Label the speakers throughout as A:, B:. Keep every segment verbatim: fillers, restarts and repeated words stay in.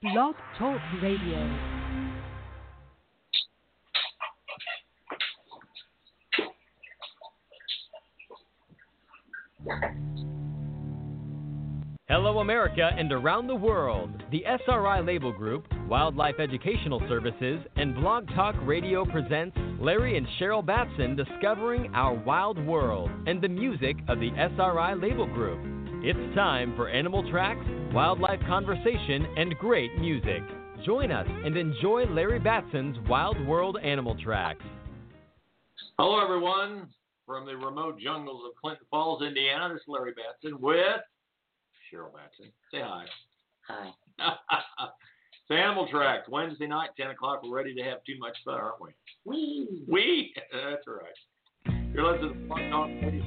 A: Blog Talk Radio.
B: Hello, America, and around the world. The S R I Label Group, Wildlife Educational Services, and Blog Talk Radio presents Larry and Cheryl Batson discovering our wild world and the music of the S R I Label Group. It's time for Animal Tracks, wildlife conversation, and great music. Join us and enjoy Larry Batson's Wild World Animal Tracks.
C: Hello, everyone. From the remote jungles of Clinton Falls, Indiana, this is Larry Batson with Cheryl Batson. Say hi.
D: Hi.
C: It's Animal Tracks, Wednesday night, ten o'clock. We're ready to have too much fun, aren't we?
D: Wee.
C: We? That's right. You're listening to Blog Talk Radio.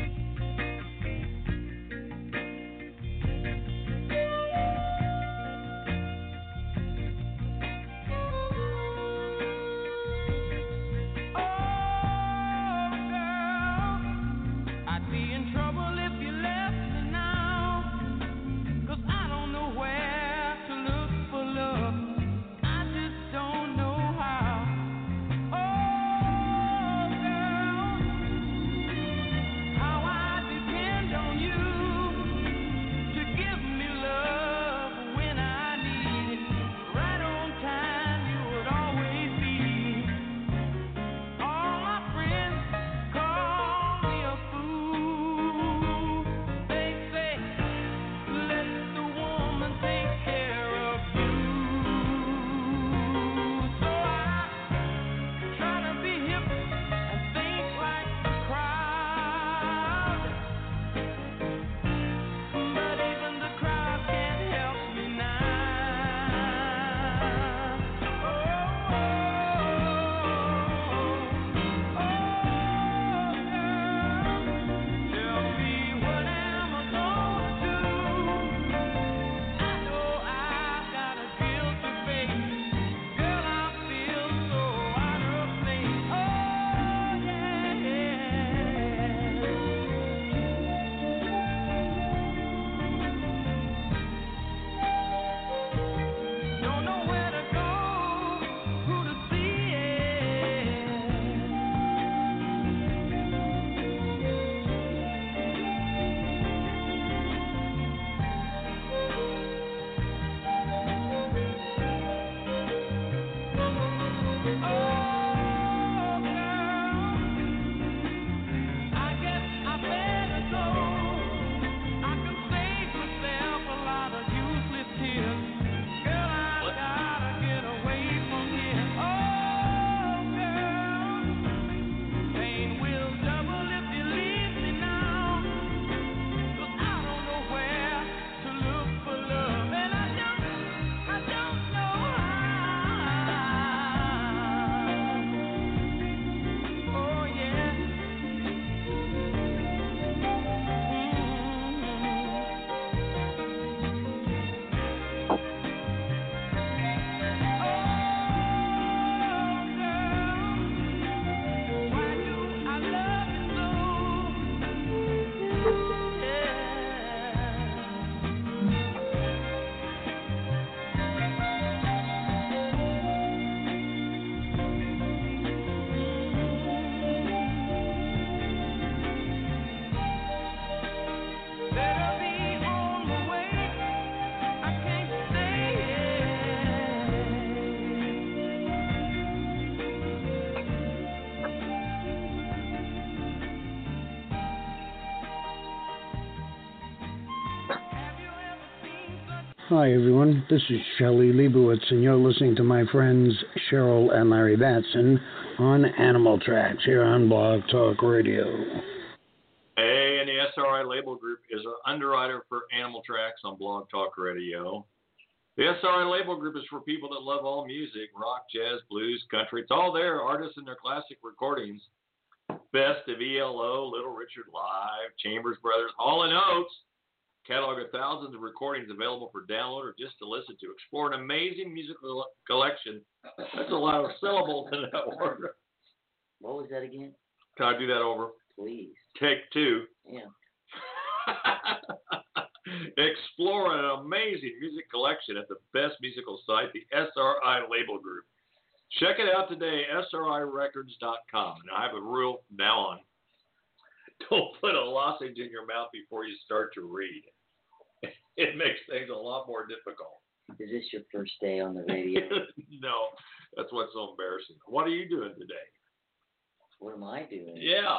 E: Hi, everyone. This is Shelley Leibowitz, and you're listening to my friends Cheryl and Larry Batson on Animal Tracks here on Blog Talk Radio.
C: Hey, and the S R I Label Group is an underwriter for Animal Tracks on Blog Talk Radio. The S R I Label Group is for people that love all music, rock, jazz, blues, country. It's all there, artists and their classic recordings. Best of E L O, Little Richard Live, Chambers Brothers, Hall and Oates. Catalog of thousands of recordings available for download or just to listen to. Explore an amazing musical collection. That's a lot of syllables in that word.
D: What was that again?
C: Can I do that over?
D: Please.
C: Take two.
D: Yeah.
C: Explore an amazing music collection at the best musical site, the S R I Label Group. Check it out today, S R I records dot com. And I have a rule from now on. Don't put a lozenge in your mouth before you start to read. It makes things a lot more difficult.
D: Is this your first day on the radio?
C: No, that's what's so embarrassing. What are you doing today?
D: What am I doing?
C: Yeah.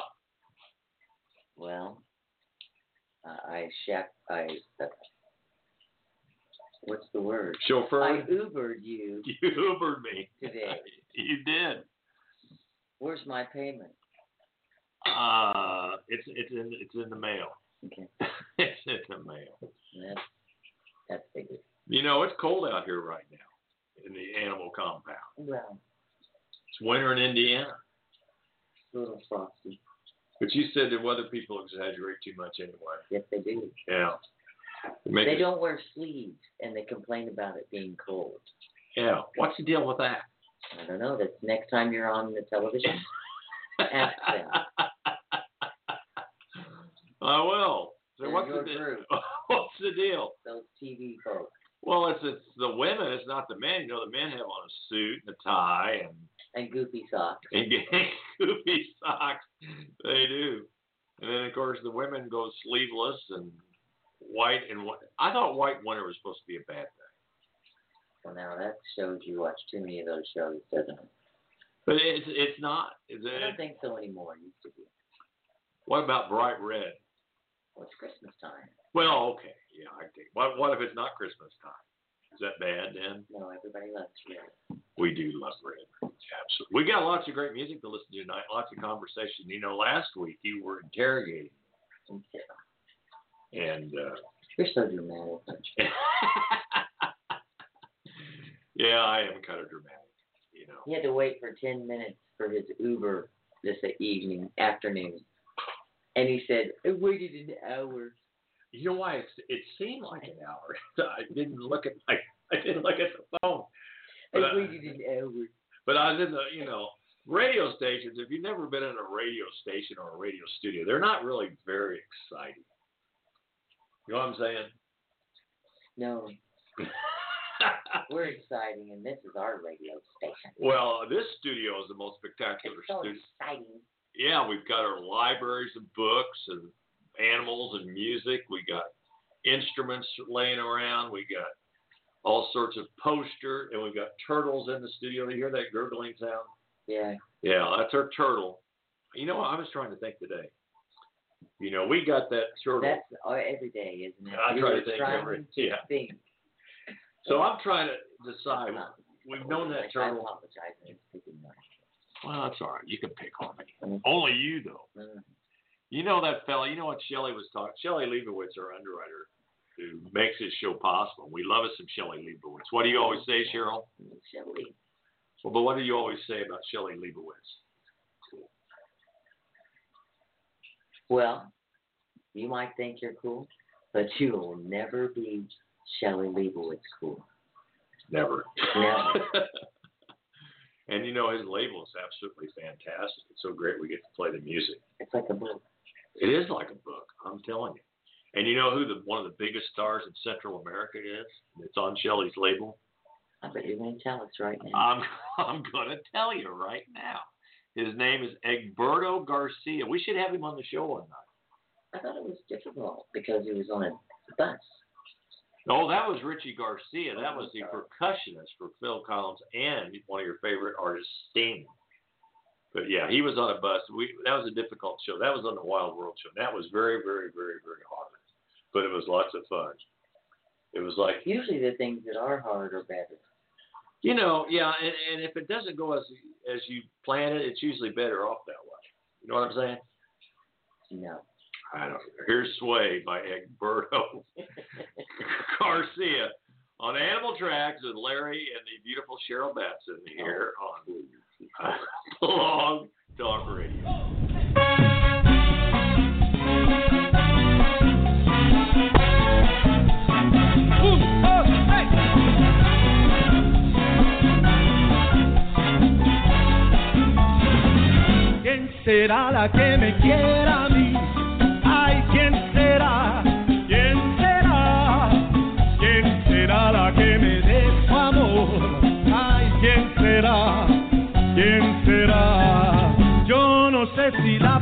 D: Well, uh, I shack. I. Uh, what's the word?
C: Chauffeur.
D: I Ubered you.
C: You Ubered me
D: today.
C: You did.
D: Where's my payment?
C: Uh, it's it's in it's in the mail.
D: Okay.
C: It's in the mail.
D: That's that's big.
C: You know, it's cold out here right now in the animal compound.
D: Well,
C: It's winter in Indiana.
D: a little frosty.
C: But you said that weather people exaggerate too much anyway.
D: Yes, they do.
C: Yeah. It makes
D: They
C: it-
D: don't wear sleeves, and they complain about it being cold.
C: Yeah. What's the deal with that?
D: I don't know. That's next time you're on the television. Ask them.
C: I will. So
D: They're
C: what's
D: your
C: the deal?
D: group.
C: What's the deal?
D: Those T V folks.
C: Well, it's it's the women. It's not the men. You know, the men have on a suit and a tie and
D: And goofy socks.
C: and goofy socks. They do. And then of course the women go sleeveless and white and white. I thought white winter was supposed to be a bad thing.
D: Well, now that shows you watch too many of those shows, doesn't it?
C: But it's it's not. Is
D: I don't
C: it?
D: think so anymore. It used to be.
C: What about bright red?
D: Well, it's Christmas time.
C: Well, okay, yeah, I think. What what if it's not Christmas time? Is that bad then?
D: No, everybody loves red.
C: We do love red. Absolutely. We got lots of great music to listen to tonight. Lots of conversation. You know, last week you were interrogating, and uh,
D: You're so dramatic, aren't you?
C: yeah, I am kind of dramatic. You know.
D: He had to wait for ten minutes for his Uber this evening, afternoon. And he said, I waited an hour.
C: You know why? It's, it seemed like an hour. I didn't look at my, I didn't look at the phone. But
D: I
C: I,
D: waited an hour.
C: but I was in the, you know, radio stations. If you've never been in a radio station or a radio studio, they're not really very exciting. You know what I'm saying?
D: No, we're exciting, and this is our radio station.
C: Well, this studio is the most spectacular
D: It's so
C: studio.
D: exciting.
C: Yeah, we've got our libraries of books and animals and music. We got instruments laying around. We got all sorts of poster, and we've got turtles in the studio. You hear that gurgling sound?
D: Yeah.
C: Yeah, that's our turtle. You know what? I was trying to think today. You know, we got that turtle.
D: That's uh, every day, isn't it?
C: I try to
D: You're
C: think
D: trying
C: every
D: to
C: yeah.
D: think.
C: So I'm trying to decide.
D: Not-
C: We've known that
D: I
C: turtle.
D: apologize. I was thinking that.
C: Well, that's all right. You can pick on me.
D: Mhm.
C: Only you, though.
D: Mm.
C: You know that fella, you know what Shelley was talking, Shelley Leibowitz, our underwriter, who makes this show possible. We love us some Shelley Leibowitz. What do you always say, Cheryl?
D: Shelley.
C: Well, but what do you always say about Shelley Leibowitz?
D: Well, you might think you're cool, but you will never be Shelley Leibowitz cool.
C: Never.
D: Never.
C: And you know, his label is absolutely fantastic. It's so great we get to play the music.
D: It's like a book.
C: It is like a book, I'm telling you. And you know who the one of the biggest stars in Central America is? It's on Shelley's label.
D: I bet you're going to tell us right now.
C: I'm I'm gonna tell you right now. His name is Egberto Garcia. We should have him on the show one night.
D: I thought it was difficult because he was on a bus.
C: Oh, that was Richie Garcia. That was the percussionist for Phil Collins and one of your favorite artists, Sting. But yeah, he was on a bus. We that was a difficult show. That was on the Wild World show. That was very, very, very, very hard. But it was lots of fun. It was like,
D: Usually the things that are hard are better.
C: you know, yeah, and, and if it doesn't go as as you plan it, it's usually better off that way. You know what I'm saying?
D: No.
C: I don't know. Here's Sway by Egberto Garcia on Animal Tracks with Larry and the beautiful Cheryl Batson here on Blog Talk Radio.
F: ¿Quién será la que me quiera a mí? Ay, ¿quién será? ¿Quién será?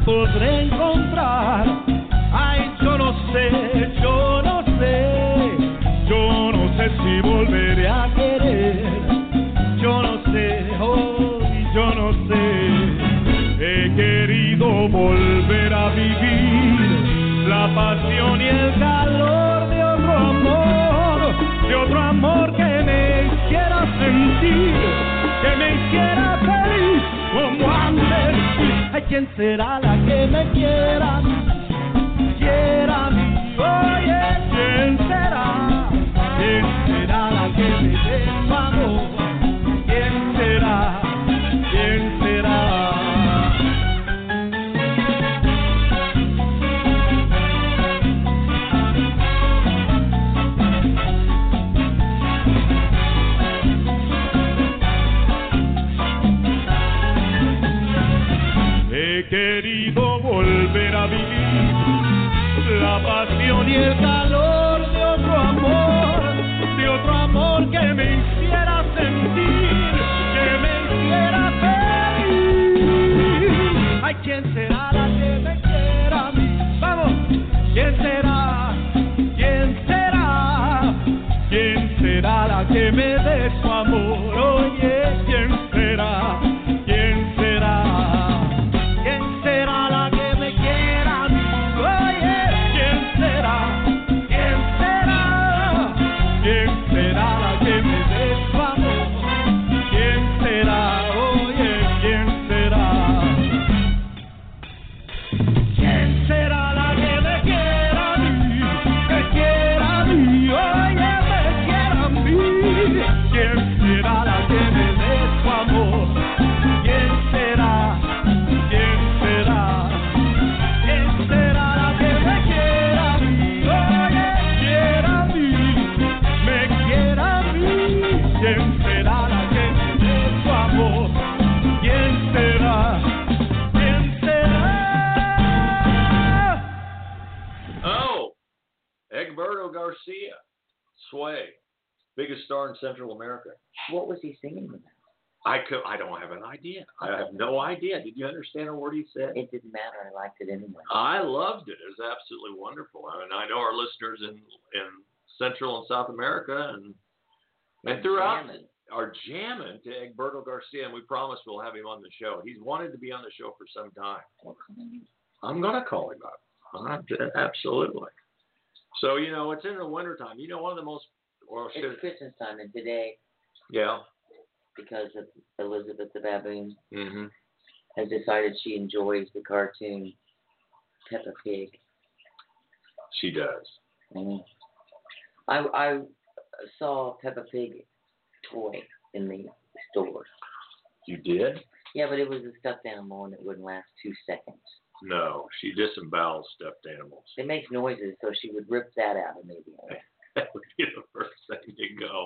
F: podré encontrar. Ay, yo no sé, yo no sé, yo no sé si volveré a querer. Yo no sé, oh, yo no sé. He querido volver a vivir la pasión y el calor de otro amor, de otro amor que me hiciera sentir, que me hiciera feliz como antes. Ay, ¿quién será la que me quiera, quiera a mí? Oye, ¿quién será? ¿Quién será la que me dé su amor? ¿Quién será? ¿Quién será? He querido volver a vivir la pasión y el calor de otro amor, de otro amor que me hiciera sentir, que me hiciera feliz. Ay, ¿quién será la que me quiera a mí? Vamos, ¿quién será? ¿Quién será? ¿Quién será la que me dé su amor? Oye, ¿quién será? ¿Quién será? ¿Quién será la que me quiera a mí? Oye, ¿quién será? ¿Quién será? ¿Quién será la que me dé su amor? ¿Quién será? Oye, ¿quién será? ¿Quién será la que me quiera a mí? Me quiera a mí, oye, me quiera a mí. ¿Quién será la que me dé su amor? ¿Quién será? ¿Quién será? ¿Quién será la que me quiera a mí? Oye, quiera a mí, me quiera a mí. ¿Quién será la que me dé su amor? ¿Quién será? ¿Quién será?
C: Oh, Egberto Garcia, Sway, biggest star in Central America.
D: What was he singing about?
C: I could, I don't have an idea. I have no idea. Did you understand a word he said?
D: It didn't matter. I liked it anyway.
C: I loved it. It was absolutely wonderful. I mean, I know our listeners in in Central and South America and and throughout
D: Jamming.
C: are jamming to Egberto Garcia, and we promise we'll have him on the show. He's wanted to be on the show for some time. I'm gonna call him up. Uh, Absolutely. So you know, it's in the wintertime. You know, one of the most or should,
D: It's Christmas time, and today,
C: yeah.
D: because of Elizabeth the Baboon,
C: Mm-hmm.
D: has decided she enjoys the cartoon Peppa Pig.
C: She does.
D: Mm. I I saw a Peppa Pig toy in the store.
C: You did?
D: Yeah, but it was a stuffed animal and it wouldn't last two seconds.
C: No, she disembowels stuffed animals.
D: It makes noises, so she would rip that out immediately.
C: That would be the first thing to go.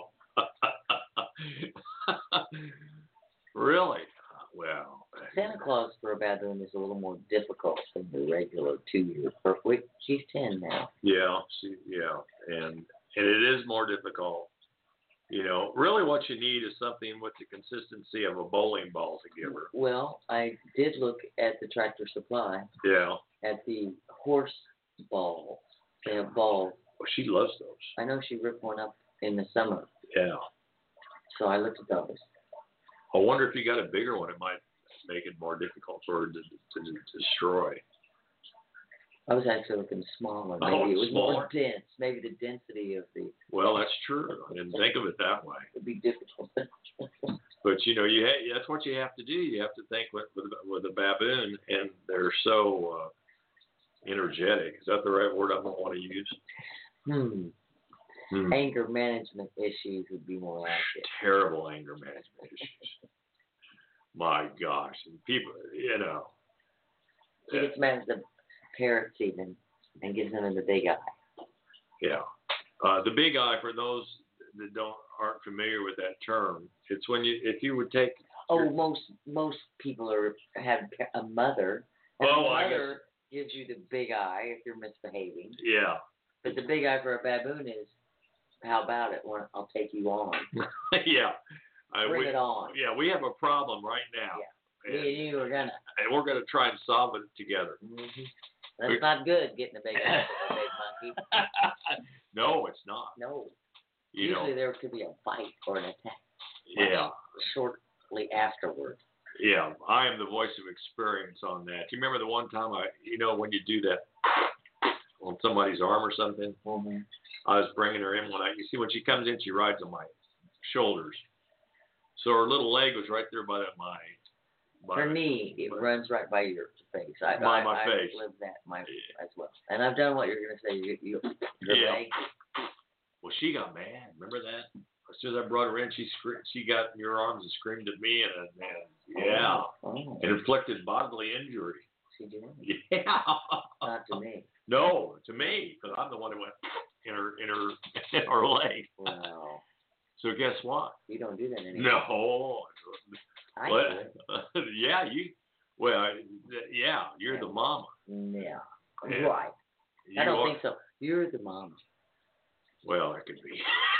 C: Really? Well.
D: Santa Claus for a baboon is a little more difficult than the regular two-year perfect. She's ten now.
C: Yeah, she, yeah, and and it is more difficult. You know, really what you need is something with the consistency of a bowling ball to give her.
D: Well, I did look at the Tractor Supply
C: Yeah.
D: at the horse balls. They have balls.
C: Well, she loves those.
D: I know she ripped one up in the summer,
C: Yeah.
D: so I looked at those.
C: I wonder if you got a bigger one, it might make it more difficult for her to, to, to destroy.
D: I was actually looking smaller. Maybe
C: Oh,
D: it was
C: smaller?
D: more dense. Maybe the density of the
C: Well, that's true. I didn't think of it that way.
D: would be difficult.
C: But you know, you ha- that's what you have to do. You have to think with with, with a baboon, and they're so uh, energetic. Is that the right word I don't want to use?
D: hmm.
C: Hmm.
D: Anger management issues would be more accurate.
C: Terrible anger management issues. My gosh, and people, you know.
D: She gets mad at the parrots even and gives them the big eye.
C: Yeah. Uh, the big eye, for those that don't aren't familiar with that term, it's when you if you would take.
D: Oh, most most people are have a mother, and
C: Oh,
D: the
C: I
D: mother gives you the big eye if you're misbehaving.
C: Yeah.
D: But the big eye for a baboon is, how about it? Well, I'll take you on.
C: Yeah. I,
D: Bring
C: we,
D: it on.
C: Yeah, we have a problem right now.
D: Yeah.
C: And,
D: Me and you are gonna.
C: and we're going to try and solve it together.
D: Mm-hmm. That's not good, getting a big mouth with a big monkey.
C: No, it's not.
D: No.
C: You
D: Usually
C: know,
D: there could be a fight or an attack.
C: yeah.
D: Shortly afterward.
C: Yeah, I am the voice of experience on that. Do you remember the one time I, you know, when you do that on somebody's arm or something?
D: Mm-hmm.
C: I was bringing her in when I, you see, when she comes in, she rides on my shoulders. So her little leg was right there by that, my, by
D: For me, it
C: by,
D: runs right by your face. I,
C: by
D: I,
C: my
D: I
C: face.
D: lived that my
C: Yeah.
D: as well. And I've done what you're going to say. You, you, your
C: Yeah.
D: leg.
C: Well, she got mad. Remember that? As soon as I brought her in, she scre- she got in your arms and screamed at me, and, and yeah,
D: Oh,
C: and inflicted bodily injury.
D: she did.
C: Yeah.
D: Not to me.
C: No, to me, because I'm the one who went in her in her in her leg.
D: Wow.
C: So guess what?
D: You don't do that anymore.
C: No.
D: I
C: Well,
D: do.
C: yeah, you. Well, yeah, you're the mama.
D: Yeah.
C: Yeah.
D: Right.
C: You
D: I don't
C: are-
D: think so. You're the mom.
C: Well, it could be.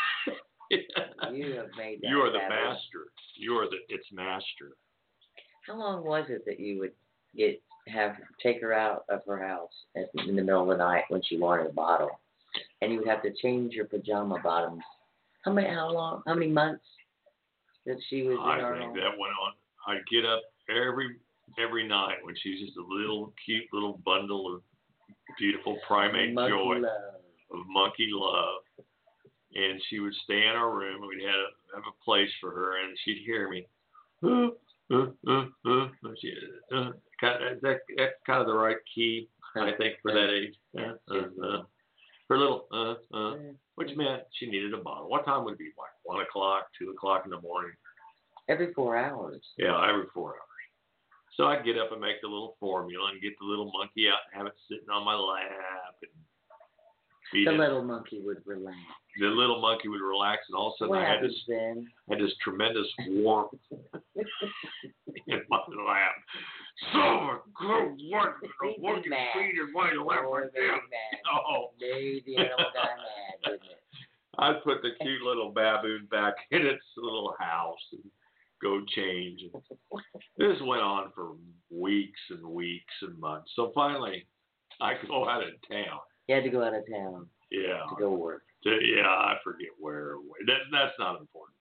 D: You have made that.
C: You are the
D: habit.
C: master. You are the its master.
D: How long was it that you would get have take her out of her house at, in the middle of the night when she wanted a bottle, and you would have to change your pajama bottoms? How many? How long? How many months that she was
C: I
D: in our
C: think
D: home?
C: that went on. I'd get up every every night when she's just a little cute little bundle of beautiful primate
D: Monkey
C: joy
D: love.
C: of monkey love, and she would stay in our room. We'd have a, have a place for her, and she'd hear me. Uh, uh, uh, uh, she, uh, kind of, that, that's kind of the right key, I think, for that age. Uh, uh, uh. Her little uh uh, which meant she needed a bottle. What time would it be? Like one o'clock, two o'clock in the morning.
D: Every four hours.
C: Yeah, every four hours. So I'd get up and make the little formula and get the little monkey out and have it sitting on my lap and feed
D: The
C: it.
D: little monkey would relax.
C: The little monkey would relax, and all of a sudden
D: What
C: I had
D: happens
C: this
D: then?
C: had this tremendous warmth in my lap. So good work,
D: He'd be
C: working
D: mad.
C: feet and right
D: Oh,
C: left
D: very
C: and down.
D: mad.
C: Oh,
D: Made the animal guy mad, didn't it?
C: I'd put the cute little baboon back in its little house and go change. And this went on for weeks and weeks and months. So finally, I go out of town.
D: You had to go out of town
C: Yeah.
D: to go work.
C: To, yeah, I forget where. That, that's not important.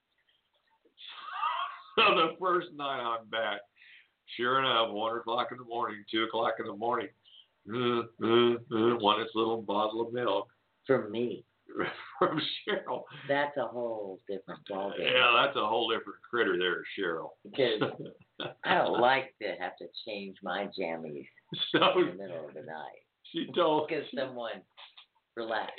C: So the first night I'm back, sure enough, one o'clock in the morning, two o'clock in the morning, uh, uh, uh, want this little bottle of milk
D: For me,
C: from Cheryl.
D: that's a whole different ballgame.
C: Yeah, that's a whole different critter there, Cheryl.
D: Because I don't like to have to change my jammies
C: So
D: in the middle of the night.
C: she told
D: Because someone relaxed.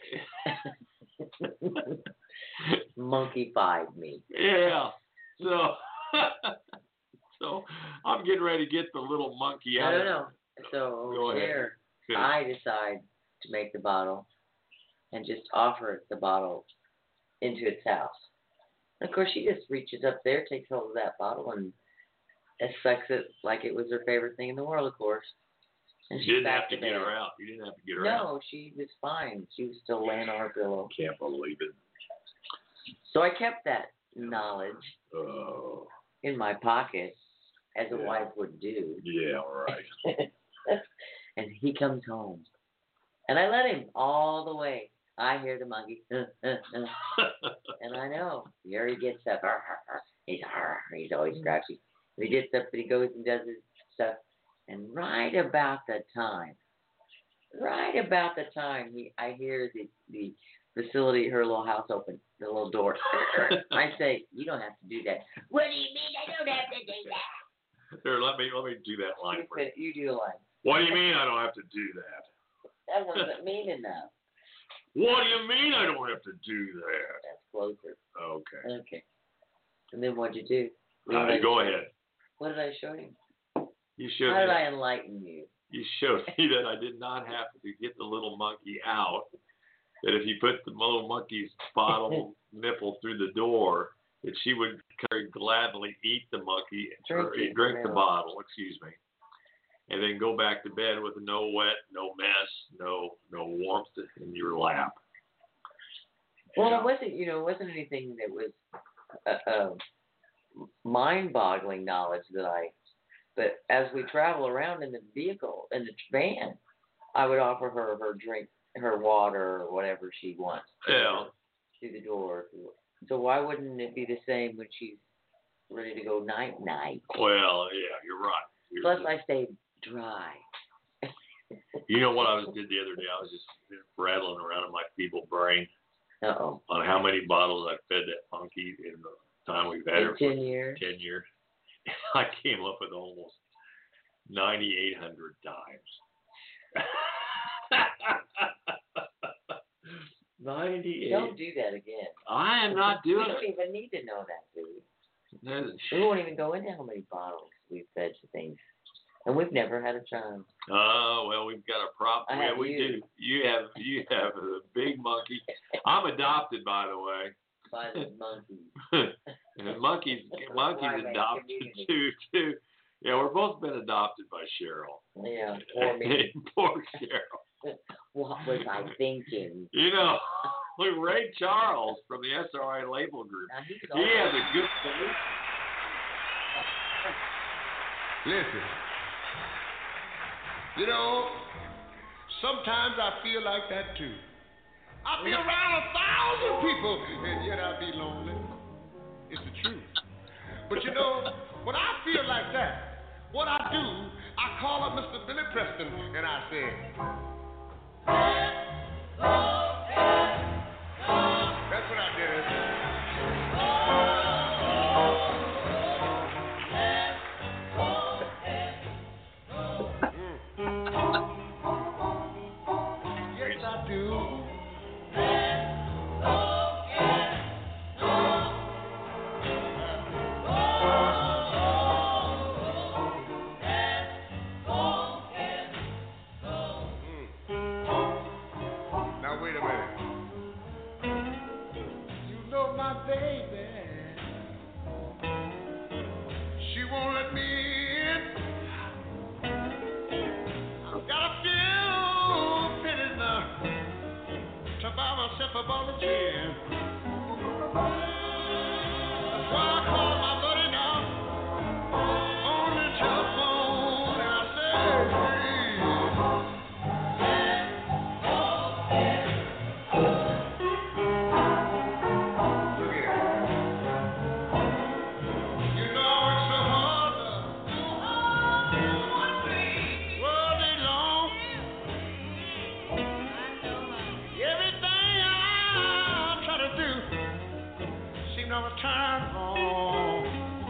D: Monkey-fied me.
C: Yeah. So so I'm getting ready to get the little monkey
D: No,
C: out
D: no,
C: of
D: no. So
C: Go ahead.
D: here,
C: Finish.
D: I decide to make the bottle and just offer the bottle into its house. And of course, she just reaches up there, takes hold of that bottle, and sucks it like it was her favorite thing in the world, of course. And
C: You
D: she's
C: didn't
D: back
C: have to
D: to
C: get
D: bed.
C: her out. You didn't have to get her out.
D: No, she was fine. She was still laying on her pillow.
C: Can't believe it.
D: So I kept that knowledge
C: Oh,
D: in my pocket, as a
C: Yeah.
D: wife would do.
C: yeah, right.
D: And he comes home. And I let him all the way. I hear the monkey. Uh, uh, uh. And I know. Here he gets up. Arr, arr, arr. He's arr, he's always grouchy. And he gets up and he goes and does his stuff. And right about the time, right about the time he, I hear the, the facility, her little house open, the little door. I say, you don't have to do that. What do you mean I don't have to do that?
C: Here, let me let me do that line for you.
D: You do a line.
C: What do you mean I don't have to do that?
D: That wasn't mean enough.
C: What do you mean I don't have to do that?
D: That's closer.
C: Okay.
D: Okay. And then what'd you do? What
C: Uh,
D: did I
C: go
D: show-
C: ahead.
D: What did I show you?
C: You showed
D: How did
C: me.
D: I enlighten you?
C: You showed me that I did not have to get the little monkey out. That if you put the little monkey's bottle nipple through the door, that she would very gladly eat the monkey,
D: Drink
C: or
D: it,
C: drink the
D: really.
C: bottle, excuse me, and then go back to bed with no wet, no mess, no no warmth in your lap.
D: Well,
C: Yeah.
D: it wasn't, you know, it wasn't anything that was uh, uh, mind-boggling knowledge that I But as we travel around in the vehicle, in the van, I would offer her her drink, her water, or whatever she wants.
C: Yeah.
D: To the door. So why wouldn't it be the same when she's ready to go night night?
C: Well, yeah, you're right. You're
D: Plus,
C: just,
D: I stay dry.
C: you know what I was did the other day? I was just rattling around in my feeble brain
D: Uh oh.
C: on how many bottles I fed that monkey in the time we've had
D: In
C: her
D: ten
C: for
D: years.
C: Ten years. I came up with almost ninety-eight hundred times. ninety-eight.
D: Don't do that again.
C: I am not
D: We
C: doing
D: don't
C: it.
D: even need to know that, do we?
C: That is-
D: We won't even go into how many bottles we've fed to things. And we've never had a child.
C: Oh well, we've got a prop.
D: I
C: Yeah,
D: have
C: we
D: you.
C: do. You have you have a big monkey. I'm adopted, by the way.
D: By the monkey.
C: And monkeys, monkeys
D: Primate
C: adopted
D: community.
C: too, too. Yeah, we're both been adopted by Cheryl.
D: Yeah, poor me.
C: Poor Cheryl.
D: What was I thinking?
C: You know, look, Ray Charles from the S R I Label Group.
D: Now, he's
C: He has a good.
G: Listen, you know, sometimes I feel like that too. I be around a thousand people, and yet I be lonely. It's the truth. But you know, when I feel like that, what I do, I call up Mister Billy Preston, and I say, that's what I did. A ball of gin. That's why I call my buddy now on the telephone and I say, look here. You know it's so hard to world day long. Everything I try to do seem never turn wrong.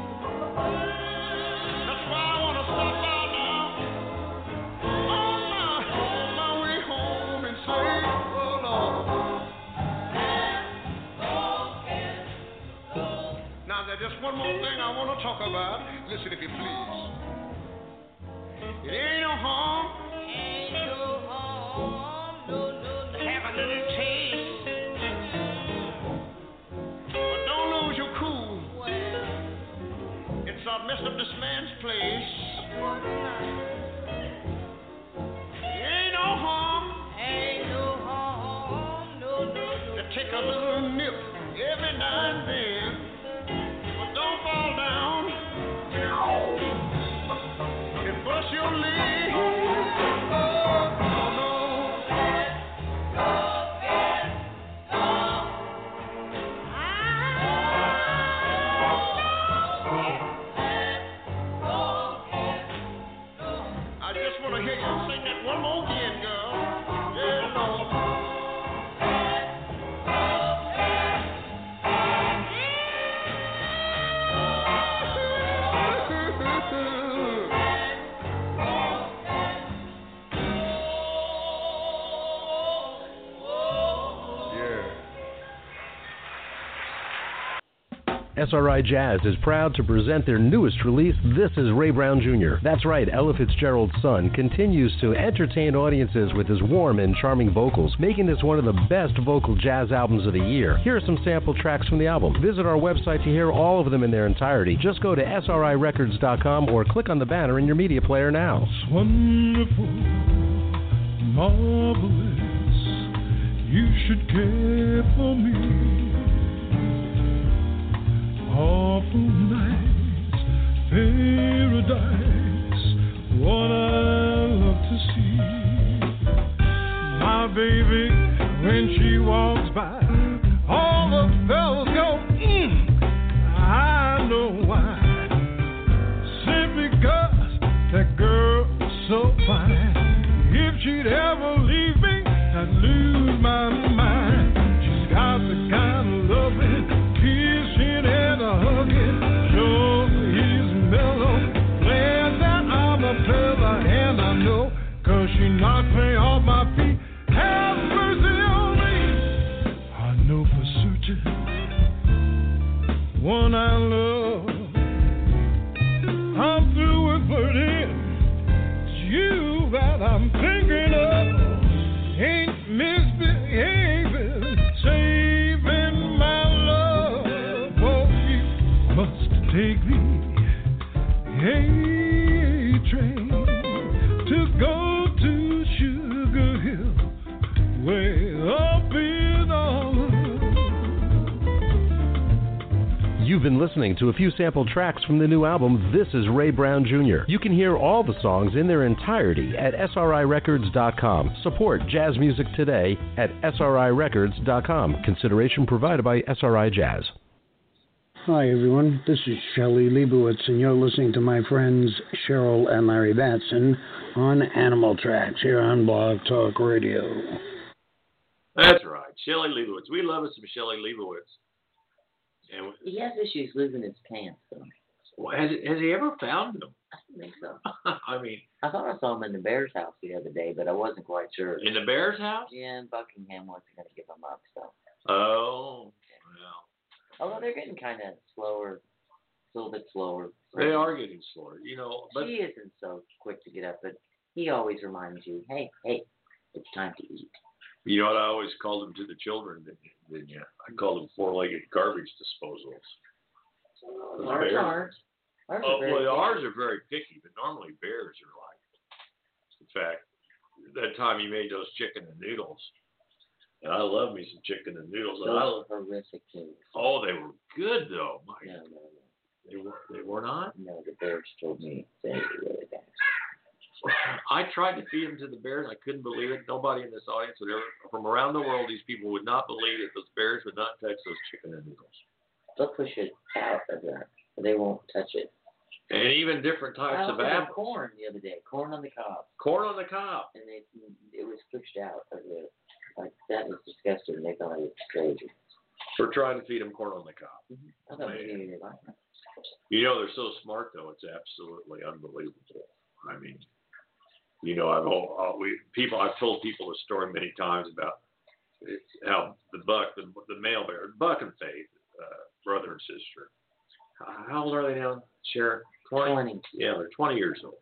G: That's why I want to stop by now on my, my way home and say, oh Lord. Now there's just one more thing I want to talk about. Listen if you please. It ain't no harm. Ain't no harm. No, no, no. Have a little taste. But don't lose your cool. It's uh, messed up this man's place. Ain't no harm. Ain't no harm. No, no, no. To take a little nip every now and then. But don't fall down and bust your leg. Oh, no. I just want to hear you sing that one more again, girl. Yeah, Lord.
H: S R I Jazz is proud to present their newest release, This is Ray Brown Junior That's right, Ella Fitzgerald's son continues to entertain audiences with his warm and charming vocals, making this one of the best vocal jazz albums of the year. Here are some sample tracks from the album. Visit our website to hear all of them in their entirety. Just go to S R I records dot com or click on the banner in your media player now.
F: It's wonderful, marvelous, you should care for me. Awful nights, paradise, she'd ever leave me, I'd lose my mind. She's got the kind of loving, kissing and a hugging. Sure, he's mellow, glad that I'm a fella, and I know, 'cause she knocked me off my feet. Have mercy on me. I know for certain, one I love. I'm through with flirting. It's you that I'm thinking of. Ain't misbehaving, saving my love. Oh, you must take the A train to go to Sugar Hill, way up in Arlen.
H: You've been listening to a few sample tracks from the new album, This is Ray Brown Junior You can hear all the songs in their entirety at S R I records dot com. Support jazz music today at S R I records dot com. Consideration provided by S R I Jazz.
E: Hi, everyone. This is Shelley Leibowitz, and you're listening to my friends Cheryl and Larry Batson on Animal Tracks here on Blog Talk Radio.
C: That's right. Shelley Leibowitz. We love us some Shelley Leibowitz. And
D: He has issues losing his pants, though.
C: well, has, has he ever found them?
D: I don't think so.
C: I mean,
D: I thought I saw him in the Bears house the other day, but I wasn't quite sure.
C: in the Bears house?
D: Yeah, and Buckingham wasn't going to give him up, so.
C: Oh, well.
D: Although they're getting kind of slower, a little bit slower.
C: They are getting slower, you know. But
D: She isn't so quick to get up, but he always reminds you, hey, hey, it's time to eat.
C: you know what I always called them to the children, didn't, didn't you? I called them four-legged garbage disposals. Those
D: Ours
C: bears-
D: aren't. Ours
C: Oh,
D: are very
C: well,
D: picky.
C: ours are very picky, but normally bears are like, in fact, that time you made those chicken and noodles, and I love me some chicken and noodles. And I,
D: Those are horrific things.
C: oh, they were good though. My,
D: No, no, no.
C: they were they were not.
D: No, the Bears told me they were really bad.
C: I tried to feed them to the bears. I couldn't believe it. Nobody in this audience would ever, from around the world, these people would not believe that those bears would not touch those chicken and noodles.
D: They'll push it out of there, but they won't touch it.
C: And even different
D: I
C: types of
D: also had
C: apples.
D: corn the other day, corn on the cob,
C: Corn on the cob.
D: and it it was pushed out of the. Like that was disgusting. They thought it was crazy.
C: For trying to feed them corn on the cob.
D: I thought maybe they didn't like it.
C: You know, they're so smart, though. It's absolutely unbelievable. I mean, you know, I've all, all we people. I've told people a story many times about how the buck, the, the male bear, Buck and Faith, uh, brother and sister. How old are they now, Sharon?
D: Twenty.
C: Yeah, they're twenty years old.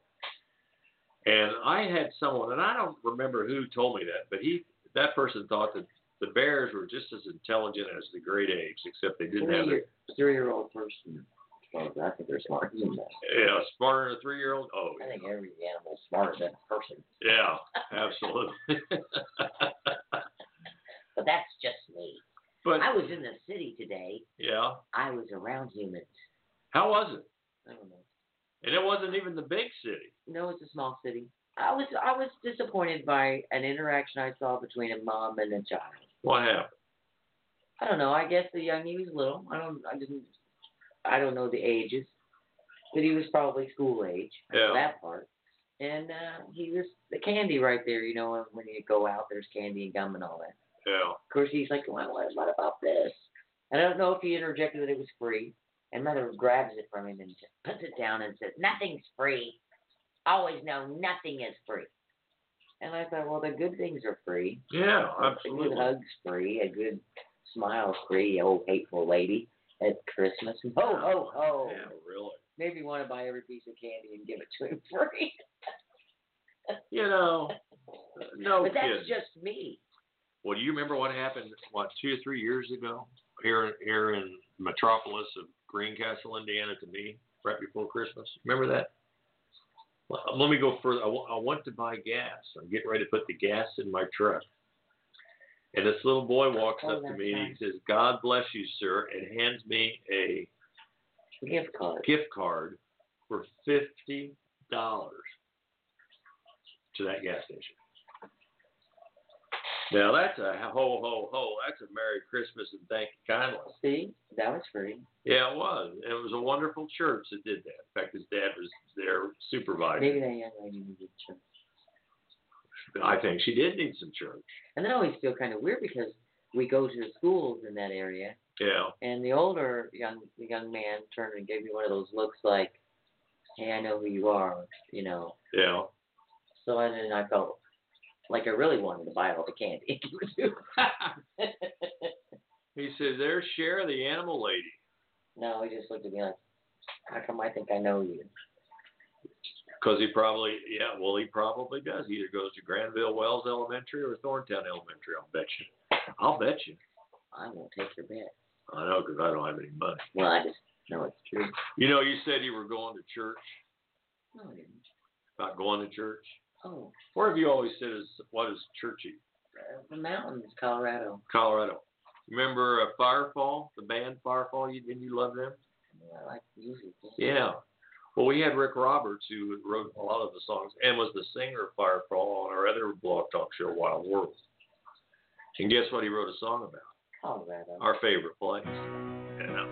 C: And I had someone, and I don't remember who told me that, but he, that person thought that the bears were just as intelligent as the great apes, except they didn't have
D: Three-year,
C: it.
D: three-year-old person. Well, I think they're smarter than that.
C: Yeah, smarter than a three-year-old. Oh,
D: I think every animal's smarter than a person.
C: yeah, absolutely.
D: But that's just me.
C: But
D: I was in the city today.
C: yeah,
D: I was around humans.
C: how was it?
D: I don't know.
C: And it wasn't even the big city.
D: No, it's a small city. I was I was disappointed by an interaction I saw between a mom and a child.
C: What happened?
D: I don't know. I guess the young he was little. I don't. I didn't. I don't know the ages, but he was probably school age. I know
C: Yeah.
D: that part. And uh, he was the candy right there. You know, when you go out, there's candy and gum and all that.
C: Yeah.
D: Of course, he's like, well, what, what about this? And I don't know if he interjected that it was free. And mother grabs it from him and just puts it down and says, nothing's free. Always know nothing is free. And I thought, well, the good things are free.
C: Yeah,
D: A
C: absolutely.
D: good hug's free. A good smile's free. You old hateful lady at Christmas. Ho, ho, ho.
C: Yeah, really.
D: Maybe want to buy every piece of candy and give it to him free.
C: You know, no
D: But that's
C: kidding.
D: just me.
C: Well, do you remember what happened, what, two or three years ago here, here in Metropolis of Greencastle, Indiana, to me, right before Christmas? Remember that? Well, let me go further. I, w- I went to buy gas. I'm getting ready to put the gas in my truck. And this little boy walks
D: Oh,
C: up to
D: that's
C: me and
D: nice.
C: he says, God bless you, sir, and hands me a
D: Gift card.
C: gift card for fifty dollars to that gas station. Now, that's a ho, ho, ho. That's a Merry Christmas and thank you kindly.
D: See? That was free.
C: Yeah, it was. And it was a wonderful church that did that. In fact, his dad was their supervisor.
D: Maybe that young lady needed church.
C: I think she did need some church.
D: And then I always feel kind of weird because we go to the schools in that area.
C: Yeah.
D: And the older young the young man turned and gave me one of those looks like, hey, I know who you are, you know.
C: Yeah.
D: So and then I felt like I really wanted to buy all the candy.
C: He said, there's Cher, the animal lady.
D: No, he just looked at me like, how come I think I know you?
C: Because he probably, yeah, well, he probably does. He either goes to Granville Wells Elementary or Thorntown Elementary, I'll bet you. I'll bet you.
D: I won't take your bet.
C: I know, because I don't have any money.
D: Well, I just know it's true.
C: You know, you said you were going to church.
D: No, I didn't.
C: About going to church?
D: Oh.
C: Where have you always said is, what is churchy?
D: Uh, the mountains, Colorado.
C: Colorado. Remember uh, Firefall, the band Firefall? You, didn't you love them?
D: Yeah, I like music.
C: Yeah. Well, we had Rick Roberts, who wrote a lot of the songs and was the singer of Firefall on our other blog talk show, Wild World. And guess what he wrote a song about?
D: Colorado.
C: Our favorite place. Yeah.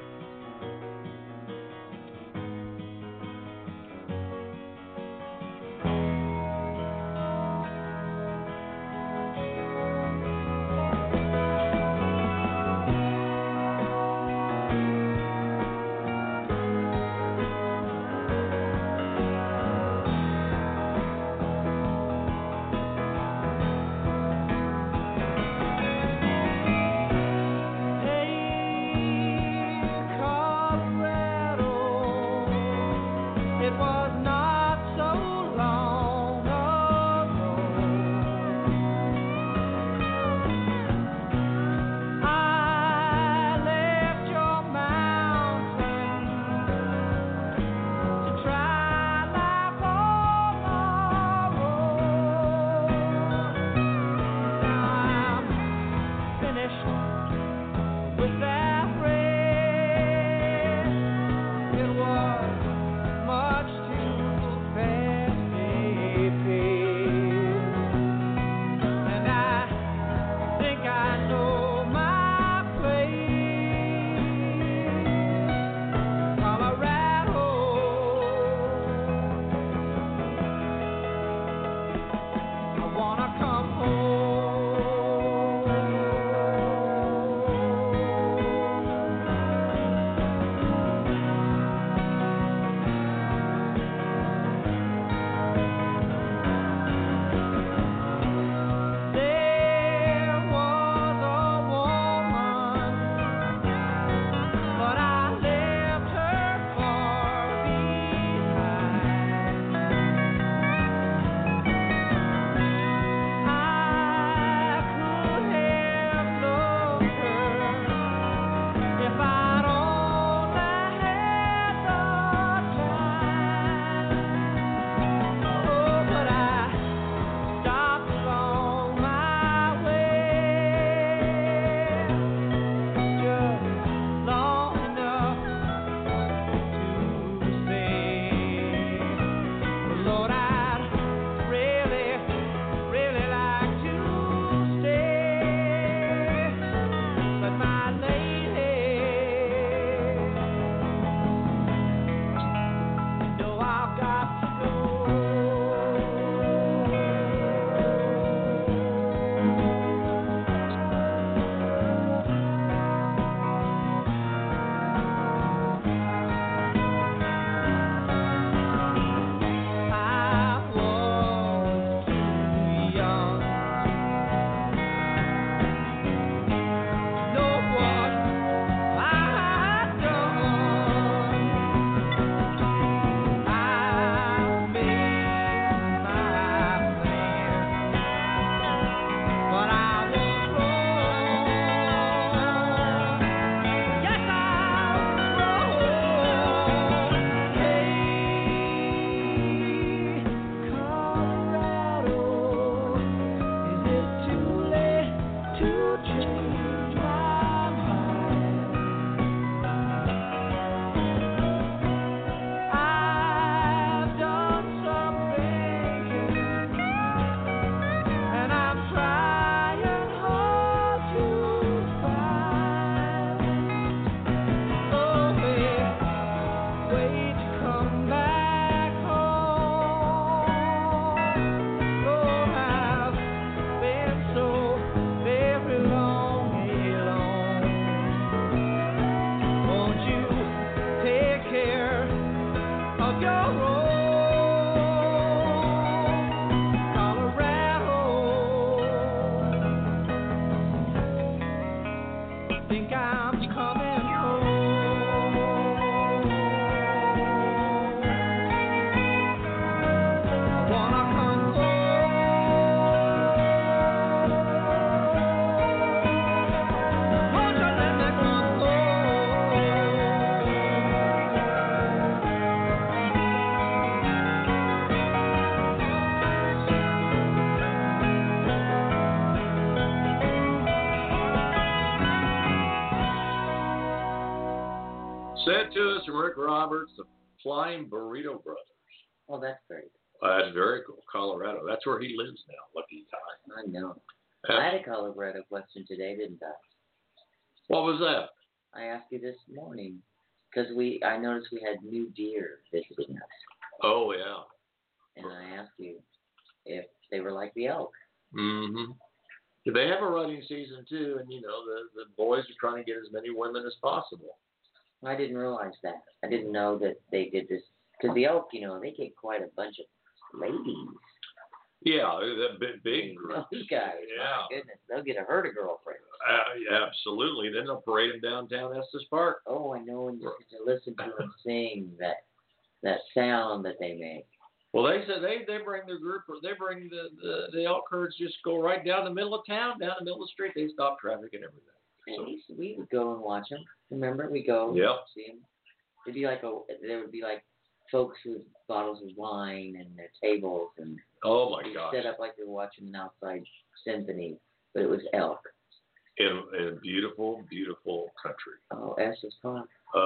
C: Sent to us from Rick Roberts, the Flying Burrito Brothers.
D: Oh, that's great.
C: Uh, that's very cool. Colorado. That's where he lives now. Lucky guy.
D: I know.
C: Uh,
D: I had a Colorado question today, didn't I?
C: What was that?
D: I asked you this morning because we. I noticed we had new deer visiting us,
C: Oh, yeah.
D: and I asked you if they were like the elk.
C: Mm-hmm. They have a rutting season, too, and, you know, the, the boys are trying to get as many women as possible.
D: I didn't realize that. I didn't know that they did this because the elk, you know, they get quite a bunch of ladies.
C: Yeah, that big, big group.
D: Those guys,
C: Yeah.
D: my goodness, they'll get a herd of girlfriends.
C: Uh, absolutely. Then they'll parade them downtown Estes Park.
D: Oh, I know, and you get to listen to them sing that that sound that they make.
C: Well, they said they, they bring their group, they bring the, the, the elk herds, just go right down the middle of town, down the middle of the street. They stop traffic and everything.
D: And
C: So,
D: we, used to- we would go and watch them. Remember, we go
C: Yep.
D: see them. It'd be like a, there would be like folks with bottles of wine and their tables, and
C: oh my
D: you'd
C: gosh.
D: set up like you're watching an outside symphony, but it was elk.
C: In, in a beautiful, beautiful country.
D: Oh, Estes Park.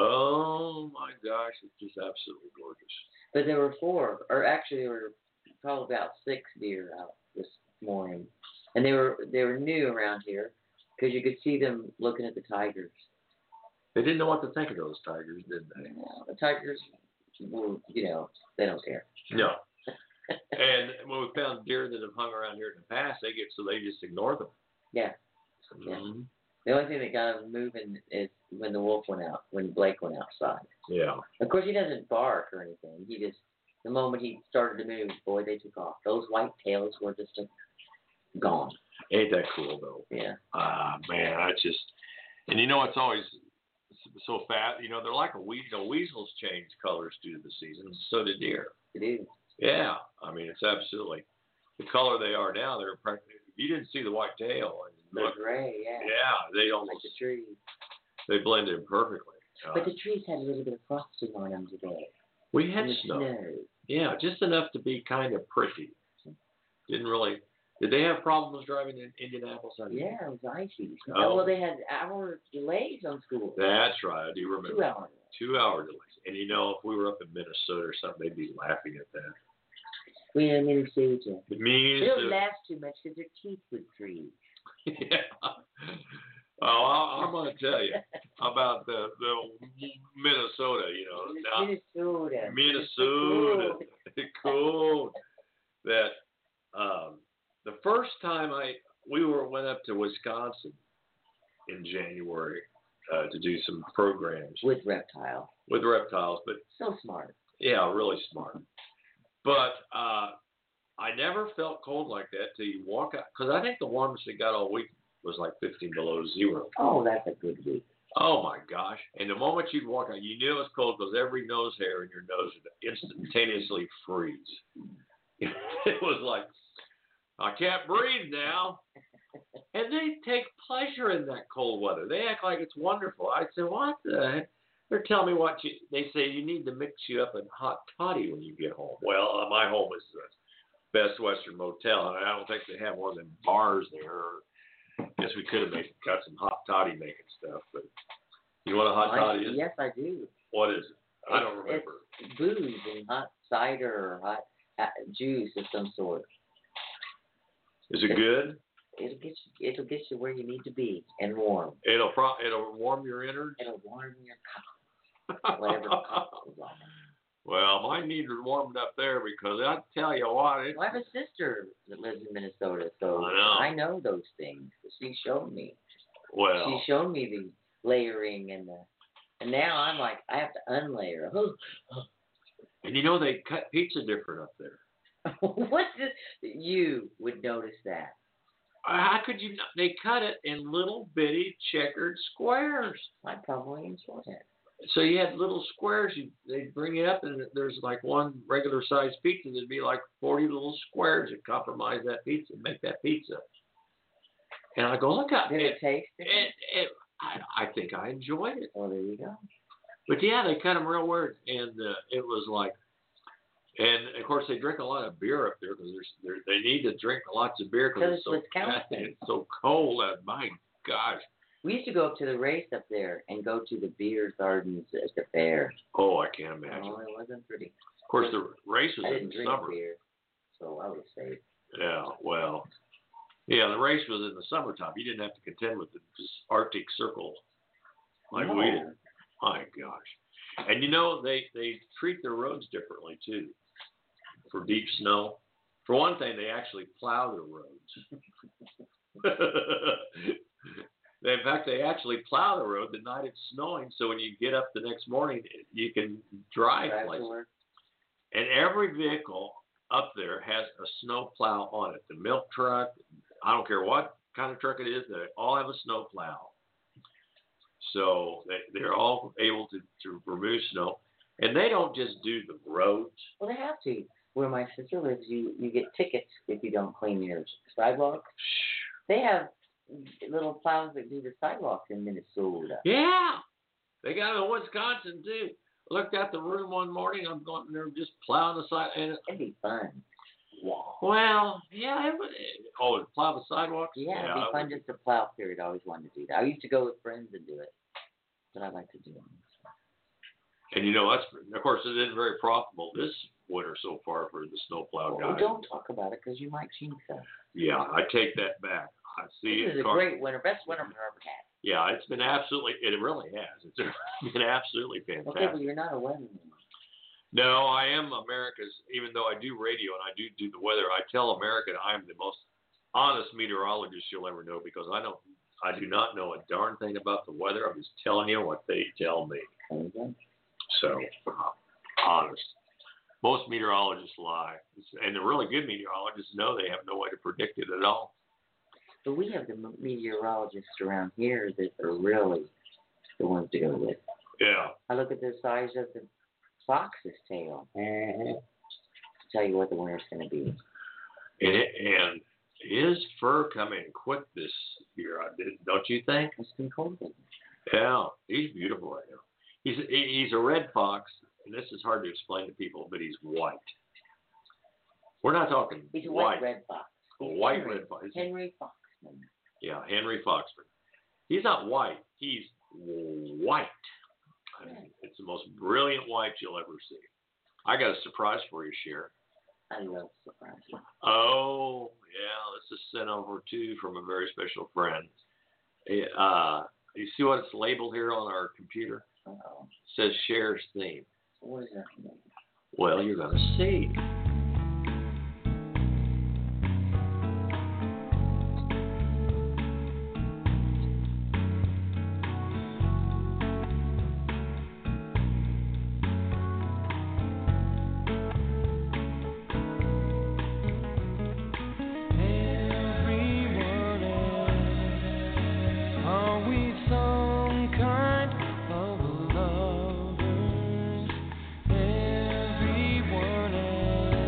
C: Oh my gosh, it's just absolutely gorgeous.
D: But there were four, or actually there were probably about six deer out this morning, and they were they were new around here because you could see them looking at the tigers.
C: They didn't know what to think of those tigers, did they?
D: Yeah, the tigers, well, you know, they don't care.
C: No. And when we found deer that have hung around here in the past, they get so they just ignore them.
D: Yeah. Yeah.
C: Mm-hmm.
D: The only thing that got them moving is when the wolf went out, when Blake went outside.
C: Yeah.
D: Of course, he doesn't bark or anything. He just, the moment he started to move, boy, they took off. Those white tails were just uh, gone.
C: Ain't that cool though?
D: Yeah.
C: Ah, man, I just, and you know, it's always so fat. You know, they're like a weasel. You know, weasels change colors due to the season. So do deer.
D: They do.
C: Yeah. I mean, it's absolutely the color they are now. They're practically. You didn't see the white tail. And
D: They're
C: look,
D: gray, yeah.
C: yeah, they
D: Like
C: almost
D: the trees.
C: they blend in perfectly. Uh,
D: But the trees had a little bit of frosting on them today.
C: we had
D: And the
C: snow.
D: snow.
C: Yeah, just enough to be kind of pretty. Didn't really. Did they have problems driving in Indianapolis? I mean,
D: Yeah, it was icy.
C: Oh.
D: Oh, well, they had hour delays on school.
C: That's right. I do remember.
D: Two hours.
C: Two hour delays. And you know, if we were up in Minnesota or something, they'd be laughing at that.
D: We in Minnesota.
C: It means
D: They don't
C: that-
D: laugh too much because their teeth would freeze.
C: yeah. Oh, I, I'm going to tell you about the, the Minnesota. You know, now,
D: Minnesota.
C: Minnesota, cool. That um, the first time I we were went up to Wisconsin in January uh, to do some programs
D: With reptile.
C: with reptiles, but
D: So smart.
C: yeah, really smart. But uh, I never felt cold like that till you walk out, because I think the warmest it got all week was like fifteen below zero.
D: Oh, that's a good week.
C: Oh my gosh! And the moment you'd walk out, you knew it was cold because every nose hair in your nose would instantaneously freeze. It was like, I can't breathe now. And they take pleasure in that cold weather. They act like it's wonderful. I said, what the heck? They're telling me what you, they say you need to mix you up in hot toddy when you get home. Well, uh, my home is the Best Western Motel, and I don't think they have more than bars there. Guess we could have made got some hot toddy making stuff, but you know what a hot
D: I,
C: toddy is?
D: yes, I do.
C: What is it? I don't
D: It's-
C: remember.
D: It's booze and hot cider or hot uh, juice of some sort.
C: Is it good?
D: It'll get you. It'll get you where you need to be and warm.
C: It'll pro- it'll warm your innards.
D: It'll warm your cup, whatever cup is on.
C: Well, mine needs warming up there because I tell you what, it,
D: Well, I have a sister that lives in Minnesota, so
C: I know.
D: know those things. She showed me.
C: well,
D: She showed me the layering and the, and now I'm like I have to unlayer.
C: And you know, they cut pizza different up there.
D: What did you would notice that?
C: How could you not? They cut it in little bitty checkered squares.
D: I probably enjoy it.
C: So you had little squares. You they'd bring it up, and there's like one regular sized pizza. There'd be like forty little squares that compromise that pizza, and make that pizza. And I go, look at
D: Did it, it taste
C: it. it, it I, I think I enjoyed it.
D: Oh, there you go.
C: But yeah, they cut them real weird, and uh, it was like, and of course they drink a lot of beer up there because they need to drink lots of beer because it's so it's so cold. That, my gosh.
D: We used to go up to the race up there and go to the beer gardens at the fair.
C: Oh, I can't imagine.
D: Oh, it wasn't pretty.
C: Of course, the race was
D: I
C: in
D: didn't
C: the
D: drink
C: summer.
D: Beer, so I was safe.
C: Yeah, well, yeah, the race was in the summertime. You didn't have to contend with the Arctic Circle like
D: no.
C: we did. My gosh. And you know, they, they treat their roads differently, too, for deep snow. For one thing, they actually plow their roads. In fact, they actually plow the road the night it's snowing, so when you get up the next morning, you can drive places. And every vehicle up there has a snow plow on it. The milk truck, I don't care what kind of truck it is, they all have a snow plow. So they, they're all able to, to remove snow. And they don't just do the roads.
D: Well, they have to. Where my sister lives, you, you get tickets if you don't clean your sidewalk. They have little plows that do the sidewalks in Minnesota.
C: Yeah. They got it in Wisconsin, too. I looked out the room one morning. I'm going there just plowing the side. And
D: it'd be fun.
C: Wow. Well, yeah. It would, oh, to plow the sidewalks?
D: Yeah,
C: yeah
D: it'd be fun just to plow period. I always wanted to do that. I used to go with friends and do it. But I like to do it.
C: And you know, that's, of course, it isn't very profitable this winter so far for the snowplow
D: well,
C: guys.
D: Don't talk about it because you might jinx us.
C: Yeah, I take that back. I see
D: this
C: it.
D: is a car- great winter, best winter we've ever had.
C: Yeah, it's been absolutely, it really has. It's been absolutely fantastic.
D: Okay, but you're not a weatherman.
C: No, I am America's, even though I do radio and I do do the weather, I tell America I'm the most honest meteorologist you'll ever know because I don't, I do not know a darn thing about the weather. I'm just telling you what they tell me.
D: Okay.
C: So, uh, honest. Most meteorologists lie. And the really good meteorologists know they have no way to predict it at all.
D: But we have the meteorologists around here that are really the ones to go with.
C: Yeah.
D: I look at the size of the fox's tail
C: mm-hmm.
D: to tell you what the winter's going to be.
C: And, it, and his fur coming quick this year, don't you think?
D: It's been cold.
C: Yeah, he's beautiful right now. He's he's a red fox, and this is hard to explain to people, but he's white. We're not talking
D: he's a
C: white.
D: white red fox.
C: A
D: He's
C: white
D: Henry,
C: red fox.
D: Henry Foxman.
C: Yeah, Henry Foxman. He's not white. He's white. I mean, it's the most brilliant white you'll ever see. I got a surprise for you, Cher.
D: I love surprises.
C: Oh, yeah. This is sent over too from a very special friend. Uh, you see what it's labeled here on our computer?
D: Uh-oh.
C: It says Cher's theme.
D: What does that mean?
C: Well, you're going to see.
F: Everyone else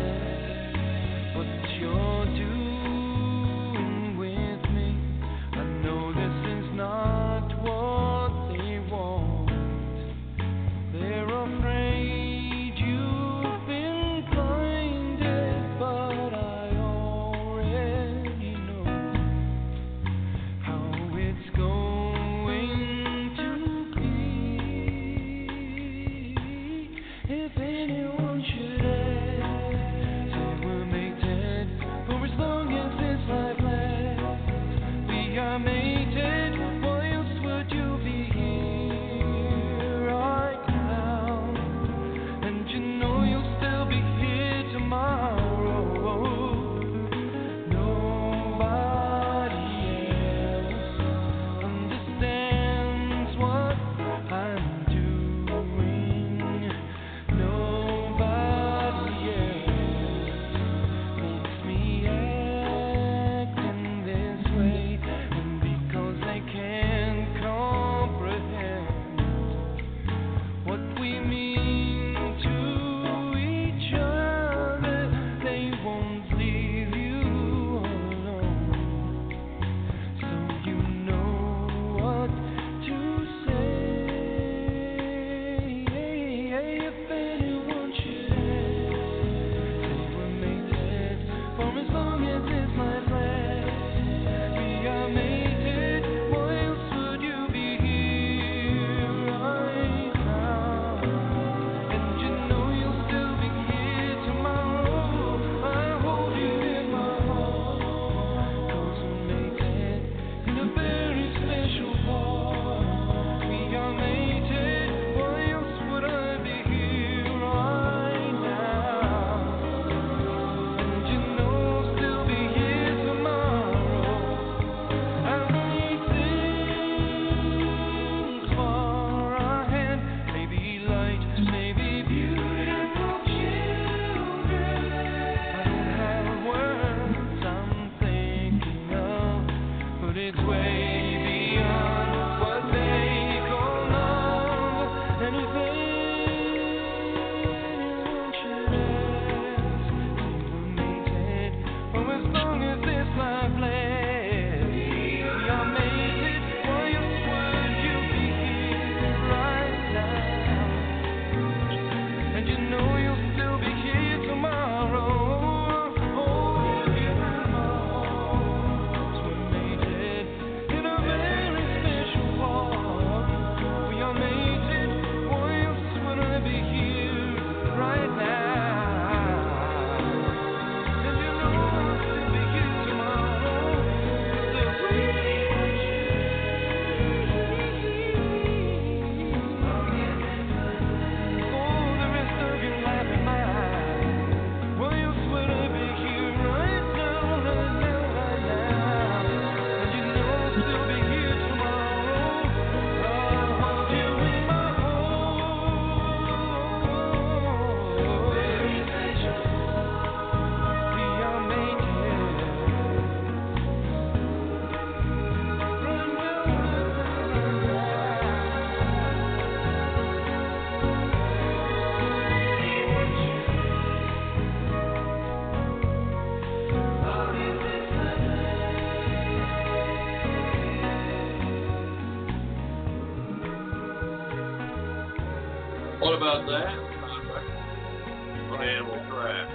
C: What about that? On Animal Track.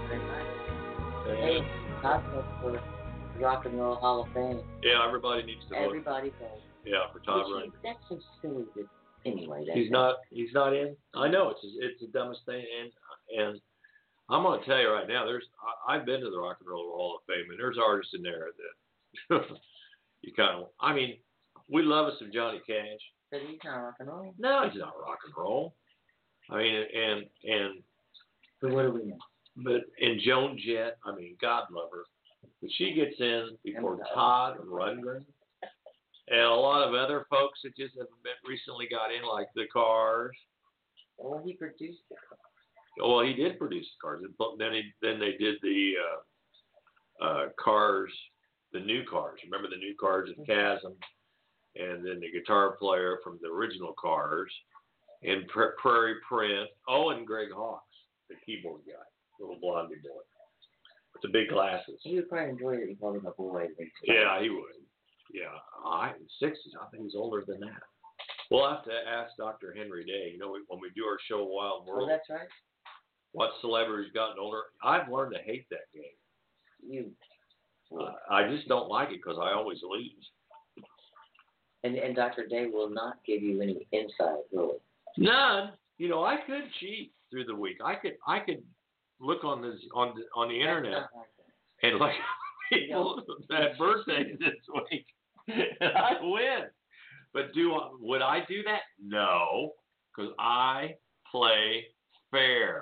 D: Hey, Todd for Rock and Roll Hall of Fame.
C: Yeah, everybody needs to vote.
D: Everybody vote.
C: Yeah, for Todd Rundgren.
D: That's so silly. That, anyway, that's
C: He's not. He's not in. I know it's it's the dumbest thing, and and I'm gonna tell you right now. There's I, I've been to the Rock and Roll Hall of Fame, and there's artists in there that you kind of. I mean, we love us some Johnny Cash.
D: But he's not rock and roll.
C: No, he's not rock and roll. I mean, and and.
D: But what do we know?
C: But and Joan Jett, I mean, God love her, but she gets in before Todd Rundgren. And a lot of other folks that just have been recently got in, like the Cars.
D: Well, he produced the Cars.
C: Well, he did produce the Cars. But then he, then they did the uh, uh, Cars, the new Cars. Remember the new Cars at Chasm? And then the guitar player from the original Cars. And Pra- Prairie Print. Oh, and Greg Hawkes, the keyboard guy, little blondie boy with the big glasses.
D: He would probably enjoy it. He called him a boy.
C: Yeah, he would. Yeah, I sixties. I think he's older than that. We'll have to ask Doctor Henry Day. You know, when we do our show Wild World.
D: Oh, that's right.
C: What celebrity's gotten older? I've learned to hate that game.
D: You.
C: Uh, I just don't like it because I always lose.
D: And and Doctor Day will not give you any insight, really.
C: None. You know, I could cheat through the week. I could I could look on this on the on the
D: That's
C: internet
D: not like that.
C: and like people that birthday this week. And I win. But do I, would I do that? No, because I play fair.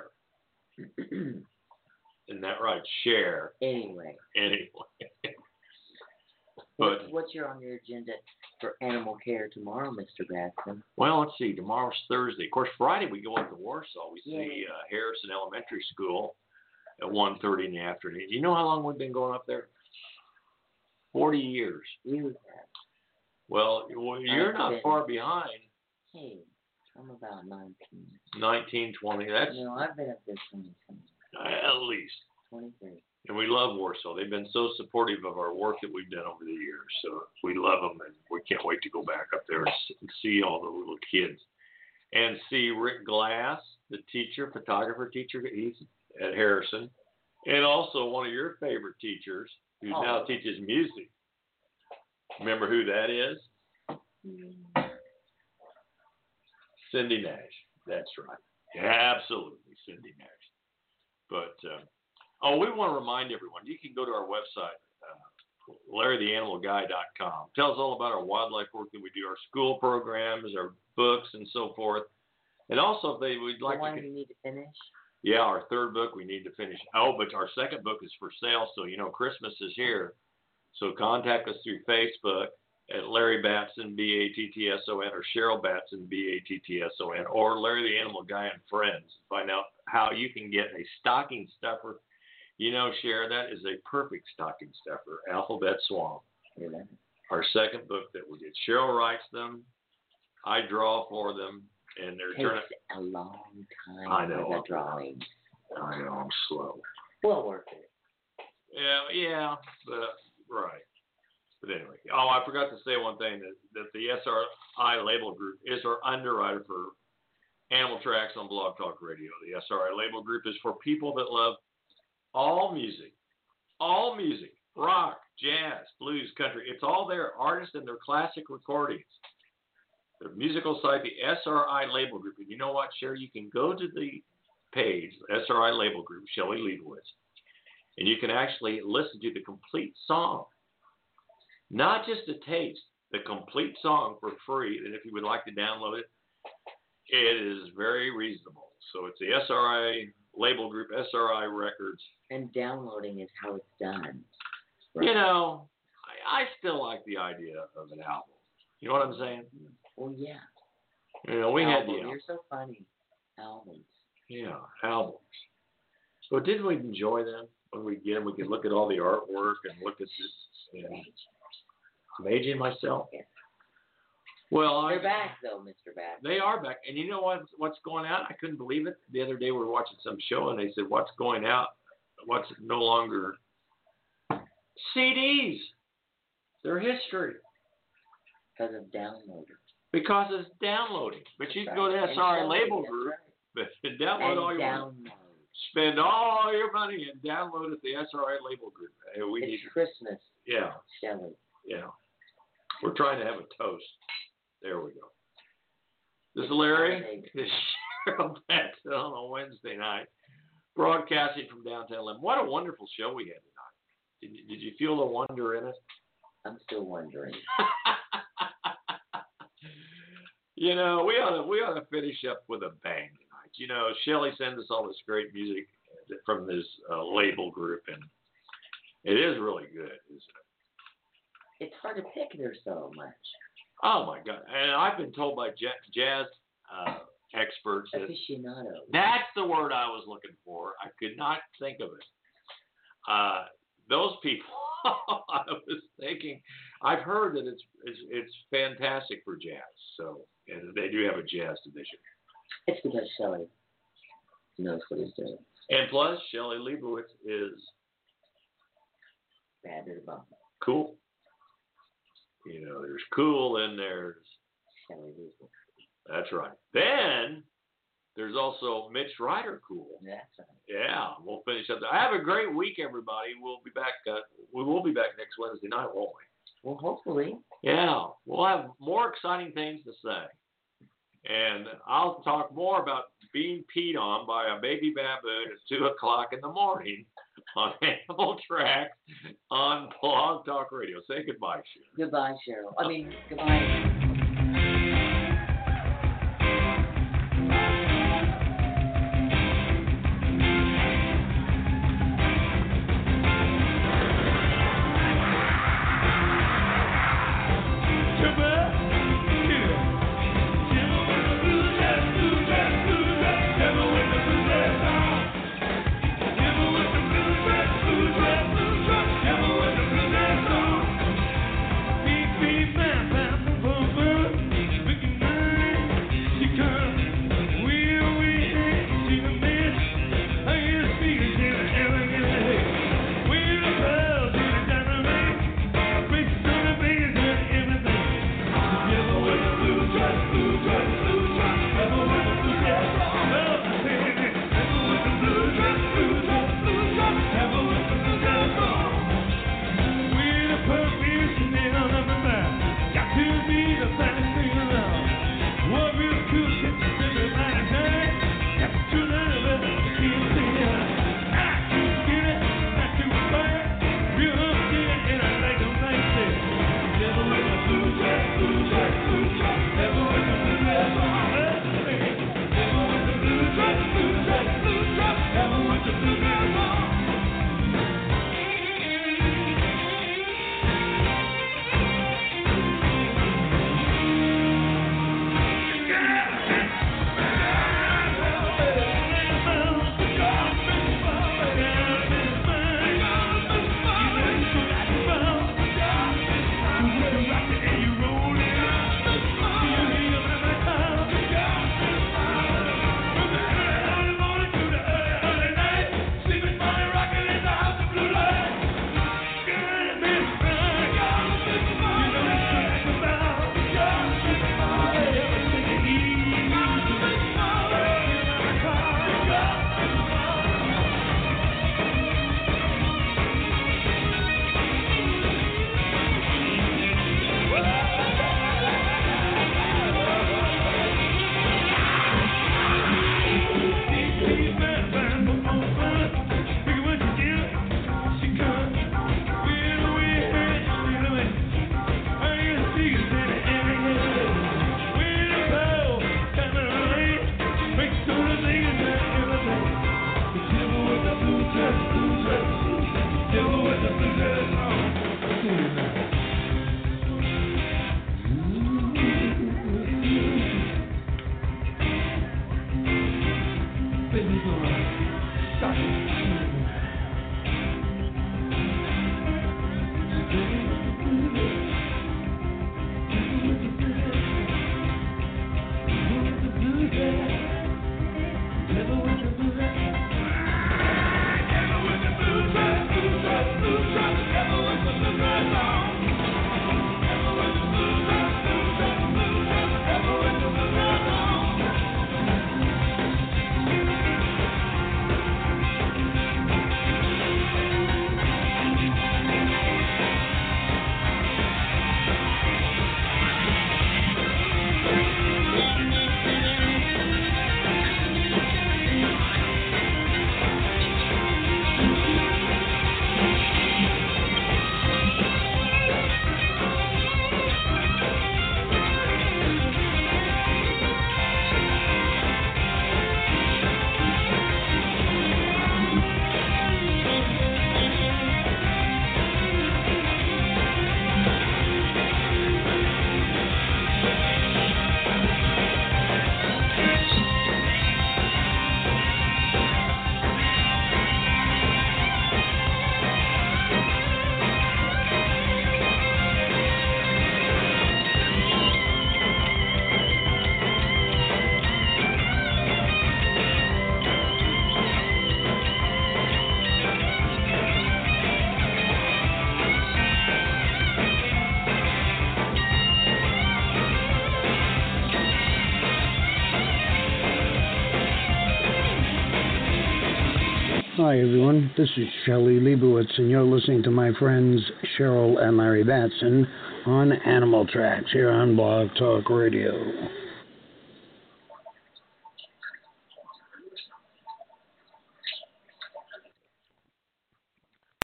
C: Isn't that right? Share.
D: Anyway.
C: Anyway.
D: What,
C: But
D: what's your on your agenda for animal care tomorrow, Mister Batson?
C: well, let's see. Tomorrow's Thursday. Of course, Friday we go up to Warsaw. We
D: Yeah.
C: see uh, Harrison Elementary School at one thirty in the afternoon. You know how long we've been going up there? Forty years.
D: You have.
C: Well, well you're not
D: been-
C: far behind.
D: Hey, I'm about nineteen.
C: Nineteen, twenty. That's
D: No, I've been up there twenty,
C: uh, at least.
D: twenty-three.
C: And we love Warsaw. They've been so supportive of our work that we've done over the years. So we love them, and we can't wait to go back up there and s- and see all the little kids. And see Rick Glass, the teacher, photographer teacher, he's at Harrison. And also one of your favorite teachers, who
D: Oh.
C: now teaches music. Remember who that is? Cindy Nash. That's right. Absolutely, Cindy Nash. But, uh, oh, we want to remind everyone, you can go to our website, uh, Larry the Animal Guy dot com. Tell us all about our wildlife work that we do, our school programs, our books, and so forth. And also, if they would like
D: the one
C: to,
D: you need to finish?
C: yeah, our third book we need to finish. Oh, but our second book is for sale, so you know Christmas is here. So contact us through Facebook at Larry Batson, B A T T S O N, or Cheryl Batson, B A T T S O N, or Larry the Animal Guy and Friends. Find out how you can get a stocking stuffer. You know, Cher, that is a perfect stocking stuffer, Alphabet Swamp.
D: Yeah.
C: Our second book that we did. Cheryl writes them. I draw for them, and they're
D: Takes
C: turning.
D: a long time
C: I know.
D: for the drawings.
C: I know, I'm slow.
D: Well worth it.
C: Yeah, yeah, but right. But anyway, oh, I forgot to say one thing, that, that the S R I Label Group is our underwriter for Animal Tracks on Blog Talk Radio. The S R I Label Group is for people that love all music, all music, rock, jazz, blues, country. It's all their artists and their classic recordings. Their musical site, the S R I Label Group. And you know what, Sherry? You can go to the page, S R I Label Group, Shelley Leibowitz, and you can actually listen to the complete song. Not just a taste, the complete song for free. And if you would like to download it, it is very reasonable. So it's the S R I Label Group, S R I Records.
D: And downloading is how it's done.
C: You know, I, I still like the idea of an album. You know what I'm saying?
D: Well, yeah.
C: You know, we
D: Album.
C: had the album.
D: You're so funny. Albums.
C: Yeah, albums. So didn't we enjoy them? When we get them, we could look at all the artwork and look at this. You know, I'm aging myself.
D: Yeah.
C: Well,
D: They're
C: I,
D: back, though, Mister Back.
C: They are back. And you know what? What's going out? I couldn't believe it. The other day we were watching some show and they said, what's going out? What's no longer C Ds? They're history.
D: Because of downloaders.
C: Because it's downloading. But you can go to the S R I Label Group and download
D: And
C: all your
D: download.
C: money. Spend all your money and download at the S R I Label Group. Hey, we
D: It's
C: need,
D: Christmas,
C: yeah,
D: Shelley.
C: yeah. We're trying to have a toast. There we go. This is Larry. This is Cheryl Batson on a Wednesday night, broadcasting from downtown Lynn. What a wonderful show we had tonight. Did you, did you feel the wonder in it?
D: I'm still wondering.
C: You know, we ought to we ought to finish up with a bang tonight. You know, Shelley sends us all this great music from this uh, label group, and it is really good, isn't it?
D: It's hard to pick. There's so much.
C: Oh my God! And I've been told by j- jazz uh, experts that
D: Aficionado.
C: that's the word I was looking for. I could not think of it. Uh, those people, I was thinking, I've heard that it's, it's it's fantastic for jazz. So, and they do have a jazz division.
D: It's because Shelley knows what he's doing.
C: And plus, Shelley Leibowitz is
D: Bad to the bum.
C: cool. You know, there's cool and there's
D: Shelley Leibowitz.
C: that's right. Then there's also Mitch Ryder cool.
D: That's right.
C: Yeah, we'll finish up there. Have a great week, everybody. We'll be back. Uh, we will be back next Wednesday night, won't we?
D: Well, hopefully.
C: Yeah, we'll have more exciting things to say. And I'll talk more about being peed on by a baby baboon at two o'clock in the morning on Animal Tracks on Blog Talk Radio. Say goodbye, Cheryl.
D: Goodbye, Cheryl. I mean, goodbye.
E: Hi, everyone. This is Shelley Leibowitz, and you're listening to my friends Cheryl and Larry Batson on Animal Tracks here on Blog Talk Radio.